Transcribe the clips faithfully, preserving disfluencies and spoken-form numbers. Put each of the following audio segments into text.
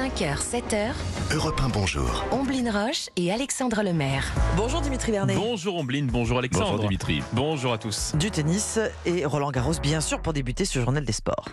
cinq heures, sept heures, Europe un, bonjour. Omblin Roche et Alexandre Lemaire. Bonjour Dimitri Vernet. Bonjour Omblin, bonjour Alexandre. Bonjour Dimitri. Bonjour à tous. Du tennis et Roland Garros, bien sûr, pour débuter ce journal des sports.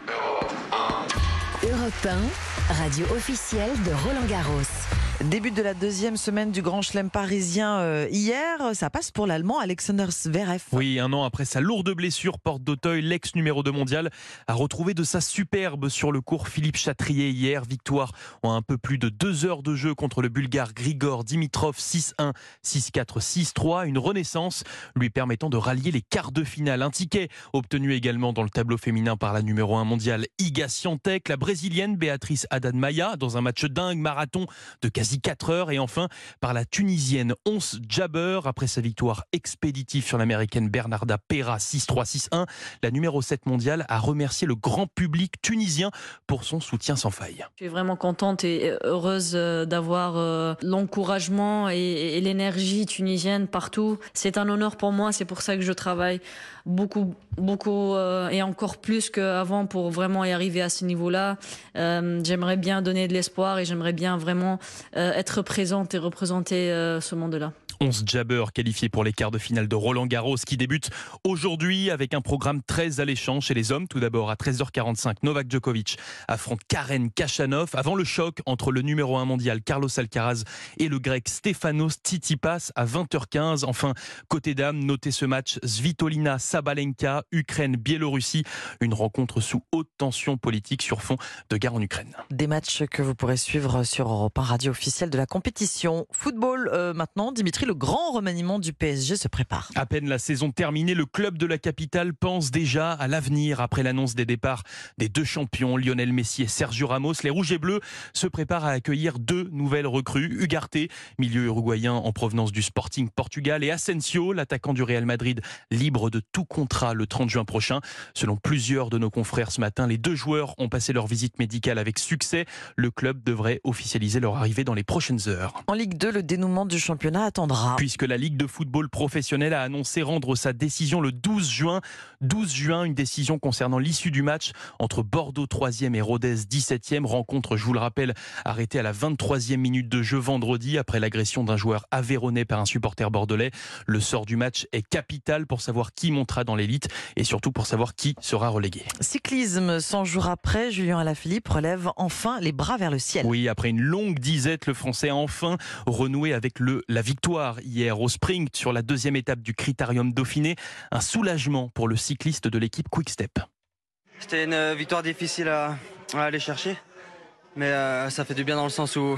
Europe un, radio officielle de Roland Garros. Début de la deuxième semaine du Grand Chelem parisien euh, hier, ça passe pour l'Allemand Alexander Zverev. Oui, un an après sa lourde blessure, porte d'Auteuil, l'ex numéro deux mondial, a retrouvé de sa superbe sur le court Philippe Chatrier hier. Victoire en un peu plus de deux heures de jeu contre le Bulgare Grigor Dimitrov, six un, six quatre, six trois. Une renaissance lui permettant de rallier les quarts de finale. Un ticket obtenu également dans le tableau féminin par la numéro un mondiale Iga Swiatek, la brésilienne Béatrice Haddad Maia dans un match dingue marathon de quasi quatre heures, et enfin par la tunisienne Ons Jabeur après sa victoire expéditive sur l'américaine Bernarda Pera six trois, six un. La numéro sept mondiale a remercié le grand public tunisien pour son soutien sans faille. Je suis vraiment contente et heureuse d'avoir l'encouragement et l'énergie tunisienne partout. C'est un honneur pour moi, c'est pour ça que je travaille beaucoup, beaucoup et encore plus qu'avant pour vraiment y arriver à ce niveau-là. Euh, j'aimerais bien donner de l'espoir et j'aimerais bien vraiment euh, être présente et représenter euh, ce monde-là. Ons Jabeur qualifié pour les quarts de finale de Roland Garros qui débute aujourd'hui avec un programme très alléchant chez les hommes. Tout d'abord à treize heures quarante-cinq, Novak Djokovic affronte Karen Khachanov avant le choc entre le numéro un mondial Carlos Alcaraz et le grec Stefanos Tsitsipas à vingt heures quinze. Enfin, côté dames, notez ce match Svitolina Sabalenka, Ukraine-Biélorussie. Une rencontre sous haute tension politique sur fond de guerre en Ukraine. Des matchs que vous pourrez suivre sur Europe un, radio officielle de la compétition. Football euh, maintenant, Dimitri, le grand remaniement du P S G se prépare. À peine la saison terminée, le club de la capitale pense déjà à l'avenir. Après l'annonce des départs des deux champions, Lionel Messi et Sergio Ramos, les Rouges et Bleus se préparent à accueillir deux nouvelles recrues. Ugarte, milieu uruguayen en provenance du Sporting Portugal, et Asensio, l'attaquant du Real Madrid, libre de tout contrat le trente juin prochain. Selon plusieurs de nos confrères ce matin, les deux joueurs ont passé leur visite médicale avec succès. Le club devrait officialiser leur arrivée dans les prochaines heures. En Ligue deux, le dénouement du championnat attendra. Puisque la Ligue de football professionnel a annoncé rendre sa décision le douze juin. douze juin, une décision concernant l'issue du match entre Bordeaux troisième et Rodez dix-septième. Rencontre, je vous le rappelle, arrêtée à la vingt-troisième minute de jeu vendredi après l'agression d'un joueur aveyronnais par un supporter bordelais. Le sort du match est capital pour savoir qui montera dans l'élite et surtout pour savoir qui sera relégué. Cyclisme, cent jours après, Julien Alaphilippe relève enfin les bras vers le ciel. Oui, après une longue disette, le Français a enfin renoué avec le, la victoire hier au sprint sur la deuxième étape du Critérium Dauphiné. Un soulagement pour le cycliste de l'équipe Quick-Step. C'était une victoire difficile à, à aller chercher, mais euh, ça fait du bien dans le sens où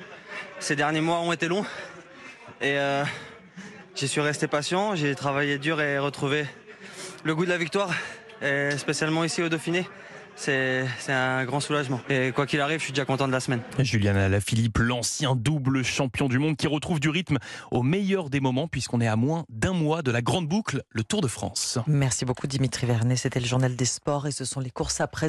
ces derniers mois ont été longs et euh, j'y suis resté patient, j'ai travaillé dur et retrouvé le goût de la victoire, et spécialement ici au Dauphiné. C'est, c'est un grand soulagement. Et quoi qu'il arrive, je suis déjà content de la semaine. Julien Alaphilippe, l'ancien double champion du monde qui retrouve du rythme au meilleur des moments puisqu'on est à moins d'un mois de la grande boucle, le Tour de France. Merci beaucoup Dimitri Vernet, c'était le journal des sports et ce sont les courses après.